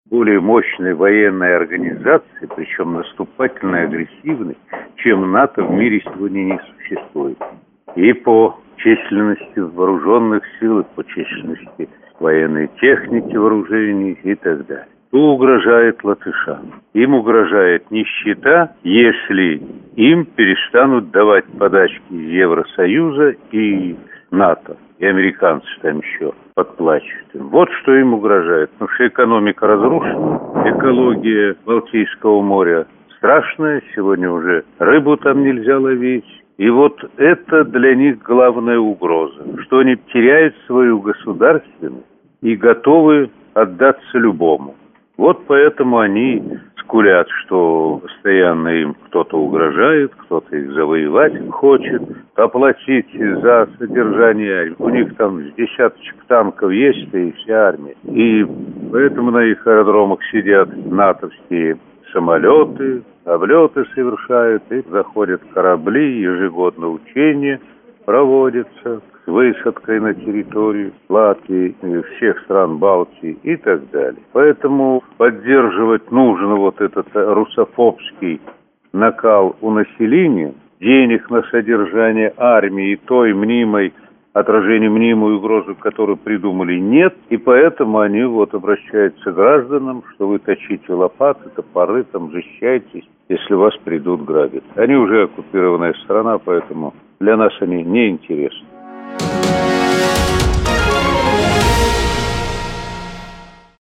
более мощной военной организации, причем наступательной, агрессивной, чем НАТО в мире сегодня не существует. И по численности вооруженных сил, и по численности военной техники, вооружений и так далее. Кто угрожает латышам? Им угрожает нищета, если им перестанут давать подачки из Евросоюза и НАТО. И американцы там еще подплачивают. Вот что им угрожает. Потому что экономика разрушена, экология Балтийского моря страшная, сегодня уже рыбу там нельзя ловить. И вот это для них главная угроза, что они теряют свою государственность и готовы отдаться любому. Вот поэтому они скулят, что постоянно им кто-то угрожает, кто-то их завоевать хочет, оплатить за содержание армии. У них там десяточек танков есть, и вся армия. И поэтому на их аэродромах сидят натовские самолеты, облеты совершают, и заходят корабли, ежегодно учения проводятся с высадкой на территорию Латвии, всех стран Балтии и так далее. Поэтому поддерживать нужно вот этот русофобский накал у населения, денег на содержание армии и той мнимой отражение мнимую угрозу, которую придумали, нет, и поэтому они вот обращаются к гражданам, что вы точите лопаты, топоры, там защищайтесь, если вас придут грабить. Они уже оккупированная страна, поэтому для нас они неинтересны.